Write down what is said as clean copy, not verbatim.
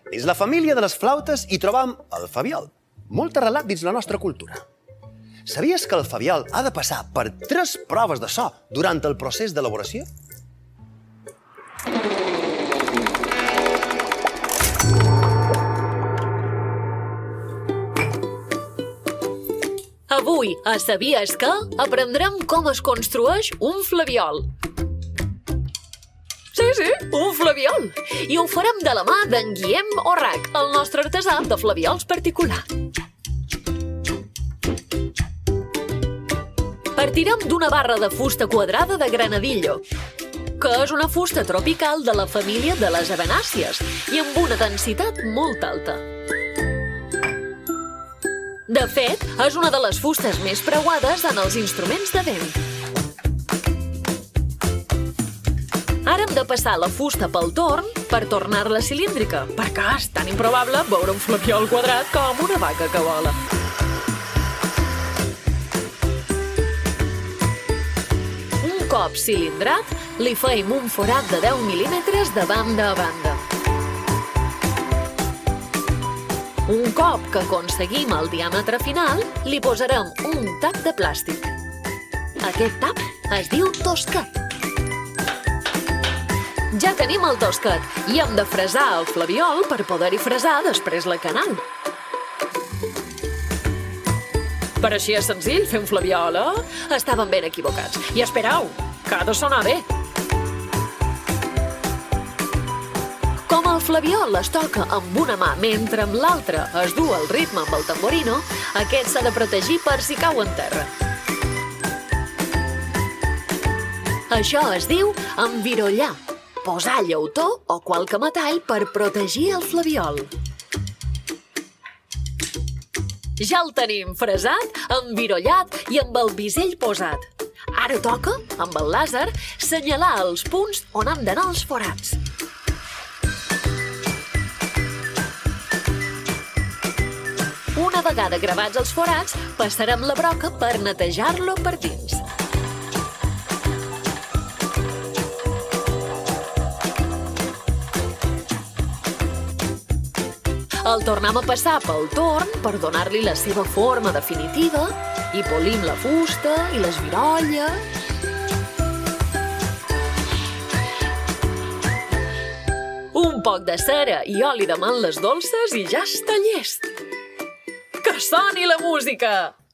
Dins la família de les flautes hi trobam el Fabiol, molt arrelat dins la nostra cultura. Sabies que el Fabiol ha de passar per 3 proves de so durant el procés d'elaboració? Avui, a Sabies que, aprendrem com es construeix un flabiol. Sí, un flabiol. I ho farem de la mà d'en Guillem Orrac, el nostre artesà de flaviols particular. Partirem d'una barra de fusta quadrada de granadillo, que és una fusta tropical de la família de les avenàcies i amb una densitat molt alta. De fet, és una de les fustes més preuades en els instruments de vent. Ara hem de passar la fusta pel torn per tornar-la cilíndrica, perquè és tan improbable veure un flabiol quadrat com una vaca que vola. Un cop cilindrat, li feim un forat de 10 mil·límetres de banda a banda. Un cop que aconseguim el diàmetre final, li posarem un tap de plàstic. Aquest tap es diu tosquet. Ja tenim el tosquet i hem de fresar el flabiol per poder-hi fresar després la canal. Per així és senzill fer un flabiol, eh? Estaven ben equivocats. I espereu, que ha de sonar bé. Com el flabiol es toca amb una mà mentre amb l'altra es du el ritme amb el tamborino, aquest s'ha de protegir per si cau en terra. Això es diu envirollar, posar llautó o qualque metall per protegir el flabiol. Ja el tenim fresat, envirollat i amb el bisell posat. Ara toca, amb el làser, senyalar els punts on han d'anar els forats. Una vegada gravats els forats, passarem la broca per netejar-lo per dins. El tornem a passar pel torn per donar-li la seva forma definitiva i polim la fusta i les virolles. Un poc de cera i oli d'amandes dolces i ja està llest. Que soni la música!